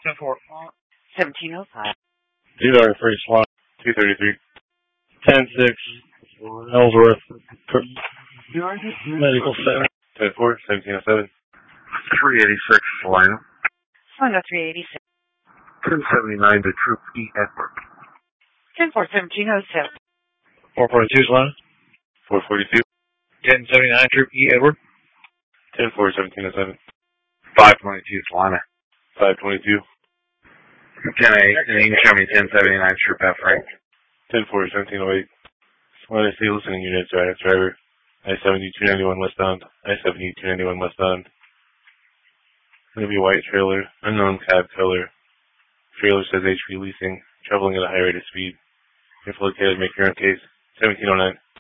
1705. 231st Line, 233. 10-6, Ellsworth Medical Center. 10-4, 1707. 386 Salina. Salina 386. 1079 to Troop E. Edward. 10-4, 1707. 442 Salina. 442. 1079 Troop E. Edward. 10-4, 1707. 522 Salina. 522. 10-8, and you can show me 1079 Troop F. Frank. 10-4, 1708. Salina State listening units, driver. I-70-291 westbound. I-70-291 westbound. Maybe white trailer. Unknown cab color. Trailer says HP leasing. Traveling at a high rate of speed. If located, make your own case. 1709.